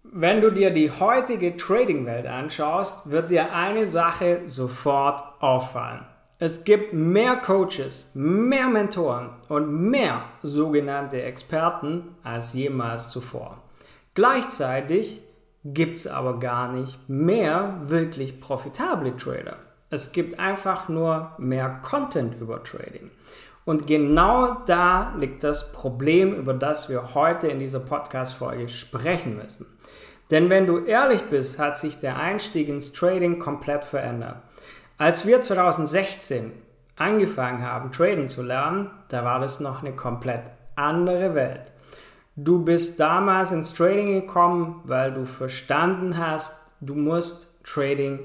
Wenn du dir die heutige Trading-Welt anschaust, wird dir eine Sache sofort auffallen. Es gibt mehr Coaches, mehr Mentoren und mehr sogenannte Experten als jemals zuvor. Gleichzeitig gibt es aber gar nicht mehr wirklich profitable Trader. Es gibt einfach nur mehr Content über Trading. Und genau da liegt das Problem, über das wir heute in dieser Podcast-Folge sprechen müssen. Denn wenn du ehrlich bist, hat sich der Einstieg ins Trading komplett verändert. Als wir 2016 angefangen haben, Traden zu lernen, da war das noch eine komplett andere Welt. Du bist damals ins Trading gekommen, weil du verstanden hast, du musst Trading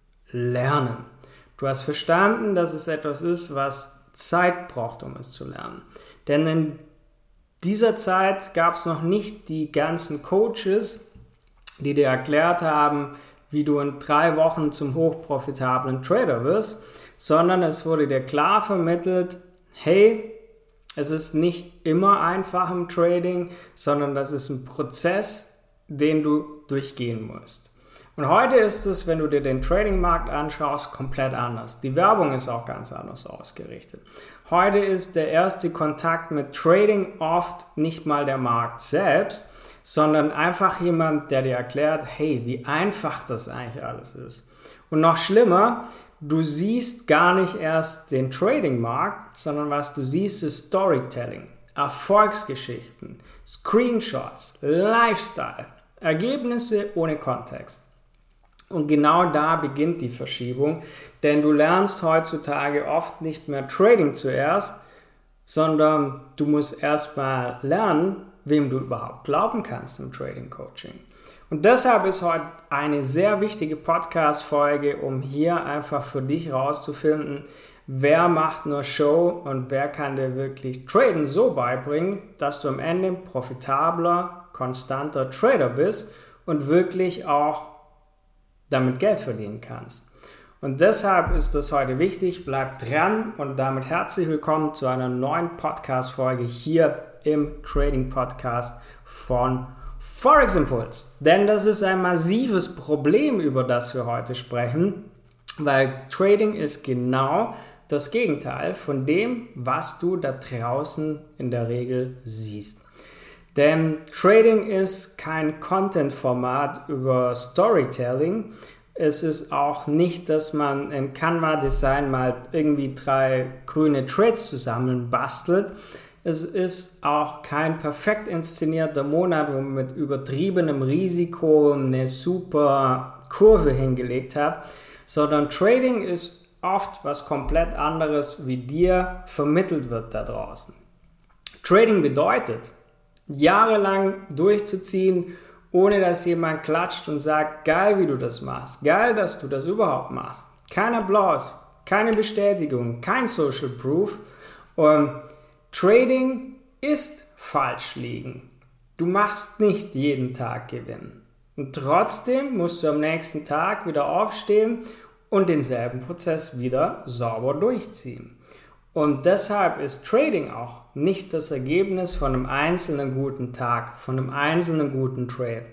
lernen. Du hast verstanden, dass es etwas ist, was Zeit braucht, um es zu lernen. Denn in dieser Zeit gab es noch nicht die ganzen Coaches, die dir erklärt haben, wie du in 3 Wochen zum hochprofitablen Trader wirst, sondern es wurde dir klar vermittelt, hey, es ist nicht immer einfach im Trading, sondern das ist ein Prozess, den du durchgehen musst. Und heute ist es, wenn du dir den Trading-Markt anschaust, komplett anders. Die Werbung ist auch ganz anders ausgerichtet. Heute ist der erste Kontakt mit Trading oft nicht mal der Markt selbst, sondern einfach jemand, der dir erklärt, hey, wie einfach das eigentlich alles ist. Und noch schlimmer, du siehst gar nicht erst den Trading-Markt, sondern was du siehst, ist Storytelling, Erfolgsgeschichten, Screenshots, Lifestyle, Ergebnisse ohne Kontext. Und genau da beginnt die Verschiebung, denn du lernst heutzutage oft nicht mehr Trading zuerst, sondern du musst erstmal lernen, wem du überhaupt glauben kannst im Trading-Coaching. Und deshalb ist heute eine sehr wichtige Podcast-Folge, um hier einfach für dich rauszufinden, wer macht nur Show und wer kann dir wirklich Traden so beibringen, dass du am Ende ein profitabler, konstanter Trader bist und wirklich auch damit Geld verdienen kannst. Und deshalb ist das heute wichtig, bleib dran und damit herzlich willkommen zu einer neuen Podcast-Folge hier im Trading-Podcast von Forex Impulse. Denn das ist ein massives Problem, über das wir heute sprechen, weil Trading ist genau das Gegenteil von dem, was du da draußen in der Regel siehst. Denn Trading ist kein Content-Format über Storytelling. Es ist auch nicht, dass man im Canva-Design mal irgendwie 3 grüne Trades zusammen bastelt. Es ist auch kein perfekt inszenierter Monat, wo man mit übertriebenem Risiko eine super Kurve hingelegt hat, sondern Trading ist oft was komplett anderes, wie dir vermittelt wird da draußen. Trading bedeutet, jahrelang durchzuziehen, ohne dass jemand klatscht und sagt, geil, wie du das machst, geil, dass du das überhaupt machst. Kein Applaus, keine Bestätigung, kein Social Proof. Und Trading ist falsch liegen. Du machst nicht jeden Tag Gewinn. Und trotzdem musst du am nächsten Tag wieder aufstehen und denselben Prozess wieder sauber durchziehen. Und deshalb ist Trading auch nicht das Ergebnis von einem einzelnen guten Tag, von einem einzelnen guten Trade.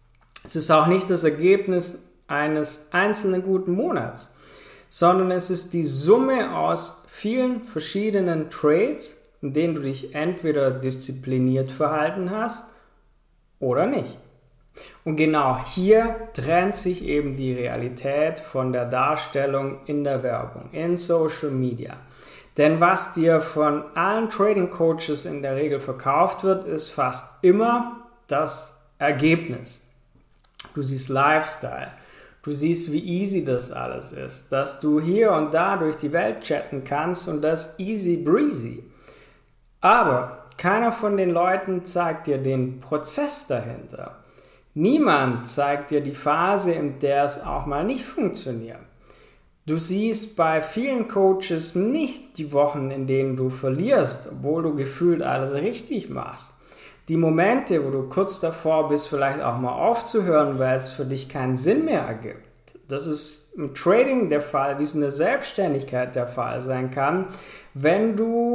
Es ist auch nicht das Ergebnis eines einzelnen guten Monats, sondern es ist die Summe aus vielen verschiedenen Trades, in denen du dich entweder diszipliniert verhalten hast oder nicht. Und genau hier trennt sich eben die Realität von der Darstellung in der Werbung, in Social Media. Denn was dir von allen Trading Coaches in der Regel verkauft wird, ist fast immer das Ergebnis. Du siehst Lifestyle, du siehst, wie easy das alles ist, dass du hier und da durch die Welt chatten kannst und das easy breezy. Aber keiner von den Leuten zeigt dir den Prozess dahinter. Niemand zeigt dir die Phase, in der es auch mal nicht funktioniert. Du siehst bei vielen Coaches nicht die Wochen, in denen du verlierst, obwohl du gefühlt alles richtig machst. Die Momente, wo du kurz davor bist, vielleicht auch mal aufzuhören, weil es für dich keinen Sinn mehr ergibt. Das ist im Trading der Fall, wie es in der Selbstständigkeit der Fall sein kann, wenn du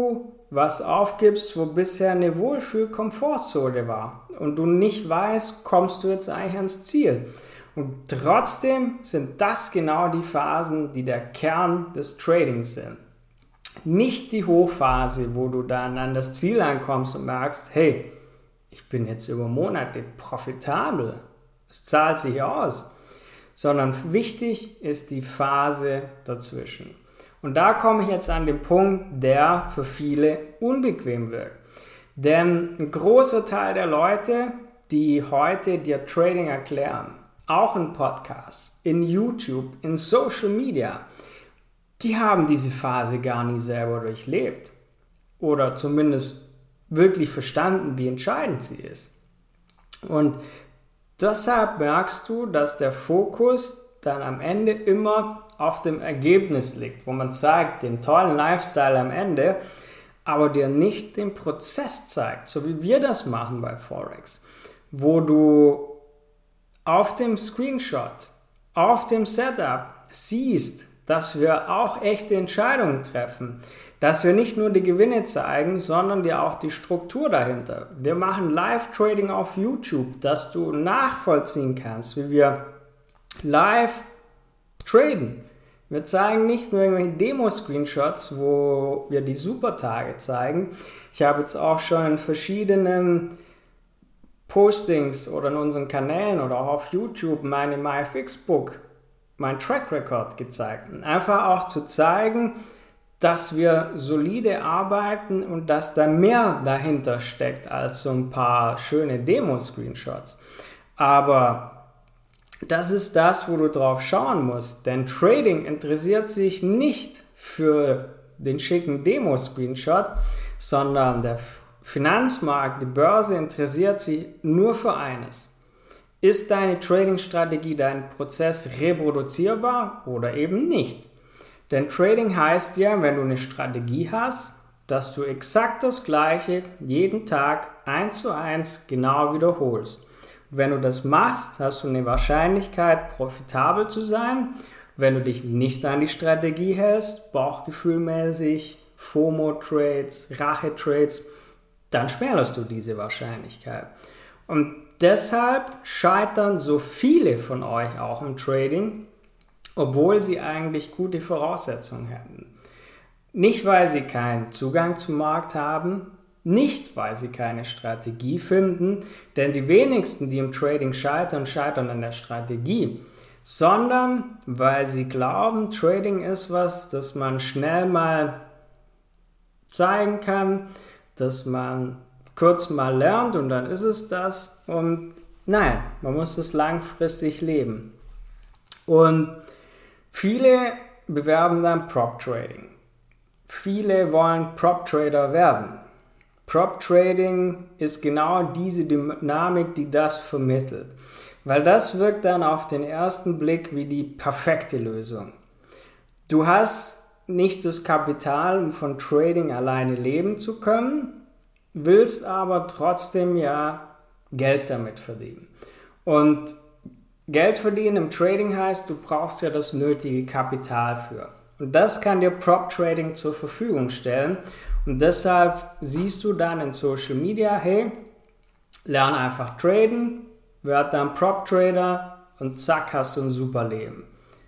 was aufgibst, wo bisher eine Wohlfühl-Komfortzone war und du nicht weißt, kommst du jetzt eigentlich ans Ziel. Und trotzdem sind das genau die Phasen, die der Kern des Tradings sind. Nicht die Hochphase, wo du dann an das Ziel ankommst und merkst, hey, ich bin jetzt über Monate profitabel, es zahlt sich aus, sondern wichtig ist die Phase dazwischen. Und da komme ich jetzt an den Punkt, der für viele unbequem wirkt. Denn ein großer Teil der Leute, die heute dir Trading erklären, auch in Podcasts, in YouTube, in Social Media, die haben diese Phase gar nie selber durchlebt. Oder zumindest wirklich verstanden, wie entscheidend sie ist. Und deshalb merkst du, dass der Fokus dann am Ende immer auf dem Ergebnis liegt, wo man zeigt, den tollen Lifestyle am Ende, aber dir nicht den Prozess zeigt, so wie wir das machen bei Forex, wo du auf dem Screenshot, auf dem Setup siehst, dass wir auch echte Entscheidungen treffen, dass wir nicht nur die Gewinne zeigen, sondern dir auch die Struktur dahinter. Wir machen Live-Trading auf YouTube, dass du nachvollziehen kannst, wie wir live traden. Wir zeigen nicht nur irgendwelche Demo-Screenshots, wo wir die Supertage zeigen. Ich habe jetzt auch schon in verschiedenen Postings oder in unseren Kanälen oder auch auf YouTube meine MyFixBook, mein Track Record gezeigt. Einfach auch zu zeigen, dass wir solide arbeiten und dass da mehr dahinter steckt als so ein paar schöne Demo-Screenshots. Aber das ist das, wo du drauf schauen musst, denn Trading interessiert sich nicht für den schicken Demo-Screenshot, sondern der Finanzmarkt, die Börse interessiert sich nur für eines. Ist deine Trading-Strategie, dein Prozess reproduzierbar oder eben nicht? Denn Trading heißt ja, wenn du eine Strategie hast, dass du exakt das Gleiche jeden Tag 1:1 genau wiederholst. Und wenn du das machst, hast du eine Wahrscheinlichkeit, profitabel zu sein. Wenn du dich nicht an die Strategie hältst, bauchgefühlmäßig, FOMO-Trades, Rache-Trades, dann schmälerst du diese Wahrscheinlichkeit. Und deshalb scheitern so viele von euch auch im Trading, obwohl sie eigentlich gute Voraussetzungen hätten. Nicht, weil sie keinen Zugang zum Markt haben, nicht, weil sie keine Strategie finden, denn die wenigsten, die im Trading scheitern, scheitern an der Strategie, sondern weil sie glauben, Trading ist was, das man schnell mal zeigen kann, dass man kurz mal lernt und dann ist es das. Und nein, man muss es langfristig leben. Und viele bewerben dann Prop Trading. Viele wollen Prop Trader werden. Prop Trading ist genau diese Dynamik, die das vermittelt. Weil das wirkt dann auf den ersten Blick wie die perfekte Lösung. Du hast nicht das Kapital, um von Trading alleine leben zu können, willst aber trotzdem ja Geld damit verdienen. Und Geld verdienen im Trading heißt, du brauchst ja das nötige Kapital für. Und das kann dir Prop Trading zur Verfügung stellen. Und deshalb siehst du dann in Social Media, hey, lern einfach traden, werd dann Prop Trader und zack, hast du ein super Leben.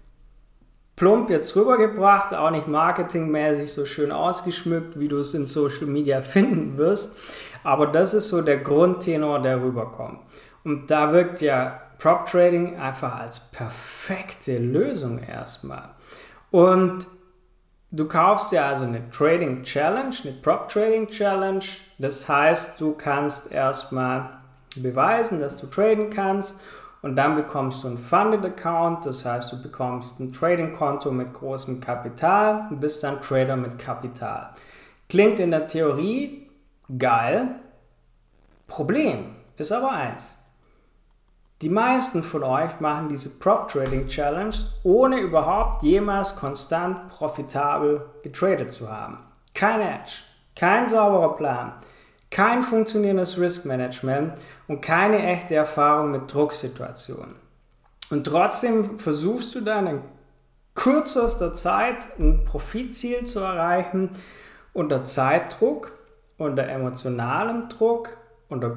Plump jetzt rübergebracht, auch nicht marketingmäßig so schön ausgeschmückt, wie du es in Social Media finden wirst. Aber das ist so der Grundtenor, der rüberkommt. Und da wirkt ja Prop Trading einfach als perfekte Lösung erstmal. Und du kaufst dir also eine Trading Challenge, eine Prop Trading Challenge. Das heißt, du kannst erstmal beweisen, dass du traden kannst. Und dann bekommst du einen Funded Account, das heißt, du bekommst ein Trading-Konto mit großem Kapital und bist dann Trader mit Kapital. Klingt in der Theorie geil, Problem ist aber eins. Die meisten von euch machen diese Prop Trading Challenge, ohne überhaupt jemals konstant profitabel getradet zu haben. Kein Edge, kein sauberer Plan. Kein funktionierendes Risk Management und keine echte Erfahrung mit Drucksituationen. Und trotzdem versuchst du dann in kürzester Zeit ein Profitziel zu erreichen unter Zeitdruck, unter emotionalem Druck, unter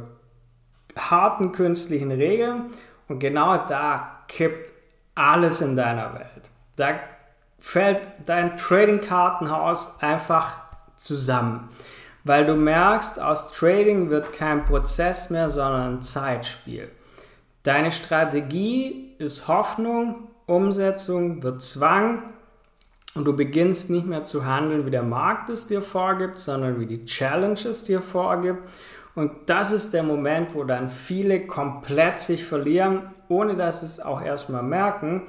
harten künstlichen Regeln und genau da kippt alles in deiner Welt. Da fällt dein Trading-Kartenhaus einfach zusammen, weil du merkst, aus Trading wird kein Prozess mehr, sondern ein Zeitspiel. Deine Strategie ist Hoffnung, Umsetzung wird Zwang und du beginnst nicht mehr zu handeln, wie der Markt es dir vorgibt, sondern wie die Challenge es dir vorgibt. Und das ist der Moment, wo dann viele komplett sich verlieren, ohne dass sie es auch erstmal merken.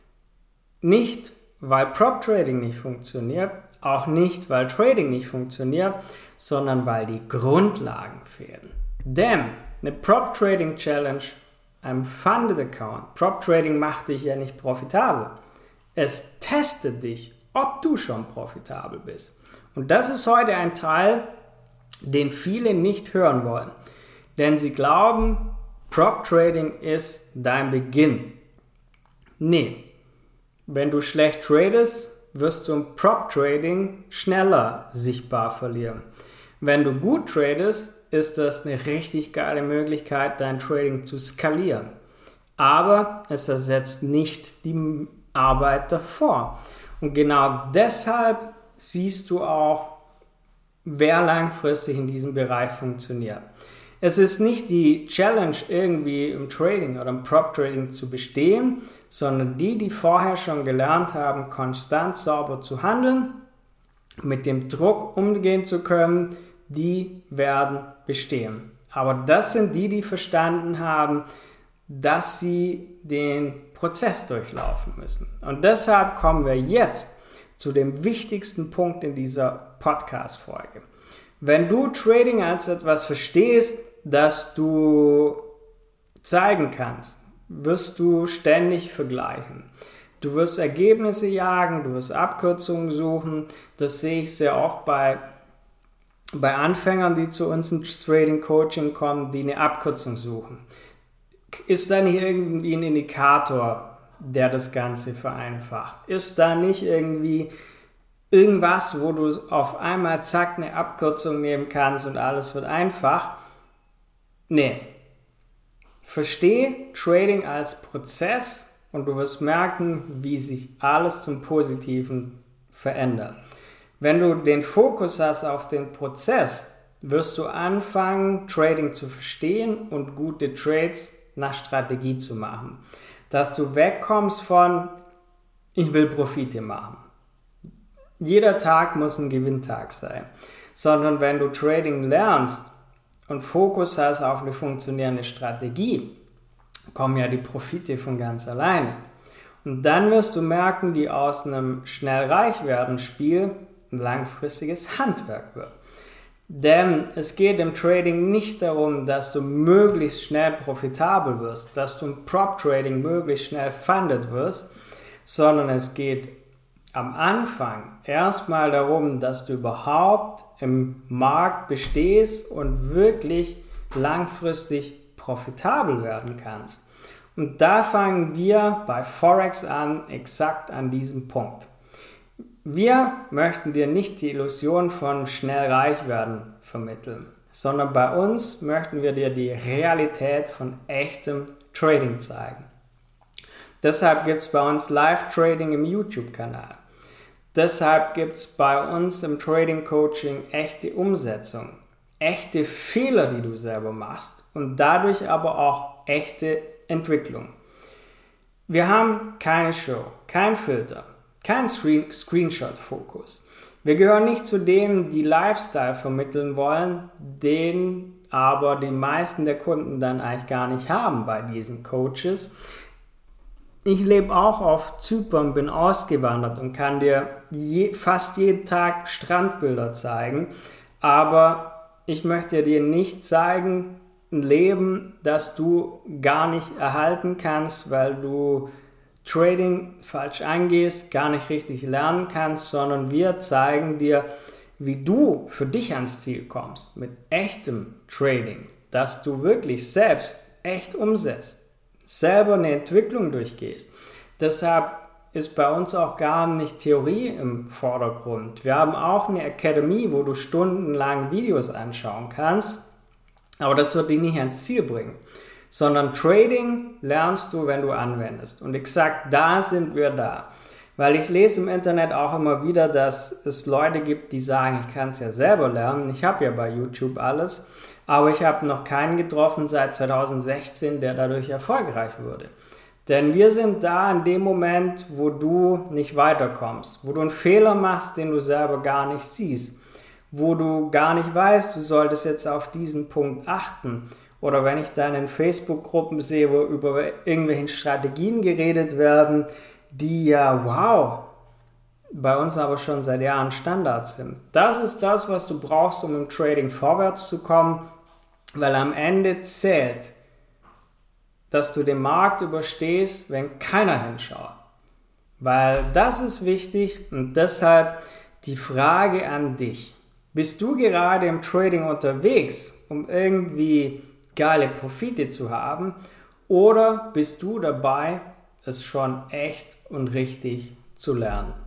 Nicht, weil Prop Trading nicht funktioniert, auch nicht, weil Trading nicht funktioniert, sondern weil die Grundlagen fehlen. Denn eine Prop Trading Challenge, ein Funded Account, Prop Trading macht dich ja nicht profitabel. Es testet dich, ob du schon profitabel bist. Und das ist heute ein Teil, den viele nicht hören wollen. Denn sie glauben, Prop Trading ist dein Beginn. Nee, wenn du schlecht tradest, wirst du im Prop Trading schneller sichtbar verlieren. Wenn du gut tradest, ist das eine richtig geile Möglichkeit, dein Trading zu skalieren. Aber es ersetzt nicht die Arbeit davor. Und genau deshalb siehst du auch, wer langfristig in diesem Bereich funktioniert. Es ist nicht die Challenge, irgendwie im Trading oder im Prop Trading zu bestehen, sondern die vorher schon gelernt haben, konstant sauber zu handeln, mit dem Druck umgehen zu können, die werden bestehen. Aber das sind die verstanden haben, dass sie den Prozess durchlaufen müssen. Und deshalb kommen wir jetzt zu dem wichtigsten Punkt in dieser Podcast-Folge. Wenn du Trading als etwas verstehst, das du zeigen kannst, wirst du ständig vergleichen. Du wirst Ergebnisse jagen, du wirst Abkürzungen suchen. Das sehe ich sehr oft bei Anfängern, die zu uns ins Trading-Coaching kommen, die eine Abkürzung suchen. Ist da nicht irgendwie ein Indikator, der das Ganze vereinfacht? Ist da nicht irgendwie irgendwas, wo du auf einmal zack eine Abkürzung nehmen kannst und alles wird einfach? Nee. Verstehe Trading als Prozess und du wirst merken, wie sich alles zum Positiven verändert. Wenn du den Fokus hast auf den Prozess, wirst du anfangen, Trading zu verstehen und gute Trades nach Strategie zu machen. Dass du wegkommst von, ich will Profite machen. Jeder Tag muss ein Gewinntag sein. Sondern wenn du Trading lernst und Fokus hast auf eine funktionierende Strategie, kommen ja die Profite von ganz alleine. Und dann wirst du merken, wie aus einem Schnell-Reich-Werden-Spiel ein langfristiges Handwerk wird. Denn es geht im Trading nicht darum, dass du möglichst schnell profitabel wirst, dass du im Prop-Trading möglichst schnell funded wirst, sondern es geht am Anfang erstmal darum, dass du überhaupt im Markt bestehst und wirklich langfristig profitabel werden kannst. Und da fangen wir bei Forex an, exakt an diesem Punkt. Wir möchten dir nicht die Illusion von schnell reich werden vermitteln, sondern bei uns möchten wir dir die Realität von echtem Trading zeigen. Deshalb gibt es bei uns Live-Trading im YouTube-Kanal. Deshalb gibt es bei uns im Trading-Coaching echte Umsetzung, echte Fehler, die du selber machst und dadurch aber auch echte Entwicklung. Wir haben keine Show, kein Filter, kein Screenshot-Fokus. Wir gehören nicht zu denen, die Lifestyle vermitteln wollen, den aber die meisten der Kunden dann eigentlich gar nicht haben bei diesen Coaches. Ich lebe auch auf Zypern, bin ausgewandert und kann dir fast jeden Tag Strandbilder zeigen, aber ich möchte dir nicht zeigen, ein Leben, das du gar nicht erhalten kannst, weil du Trading falsch angehst, gar nicht richtig lernen kannst, sondern wir zeigen dir, wie du für dich ans Ziel kommst mit echtem Trading, dass du wirklich selbst echt umsetzt, selber eine Entwicklung durchgehst. Deshalb ist bei uns auch gar nicht Theorie im Vordergrund. Wir haben auch eine Academy, wo du stundenlang Videos anschauen kannst, aber das wird dich nicht ans Ziel bringen, sondern Trading lernst du, wenn du anwendest. Und exakt da sind wir da. Weil ich lese im Internet auch immer wieder, dass es Leute gibt, die sagen, ich kann es ja selber lernen. Ich habe ja bei YouTube alles, aber ich habe noch keinen getroffen seit 2016, der dadurch erfolgreich wurde. Denn wir sind da in dem Moment, wo du nicht weiterkommst, wo du einen Fehler machst, den du selber gar nicht siehst, wo du gar nicht weißt, du solltest jetzt auf diesen Punkt achten. Oder wenn ich dann in Facebook-Gruppen sehe, wo über irgendwelche Strategien geredet werden, die ja, wow, bei uns aber schon seit Jahren Standard sind. Das ist das, was du brauchst, um im Trading vorwärts zu kommen, weil am Ende zählt, dass du den Markt überstehst, wenn keiner hinschaut. Weil das ist wichtig und deshalb die Frage an dich. Bist du gerade im Trading unterwegs, um irgendwie geile Profite zu haben, oder bist du dabei, es schon echt und richtig zu lernen?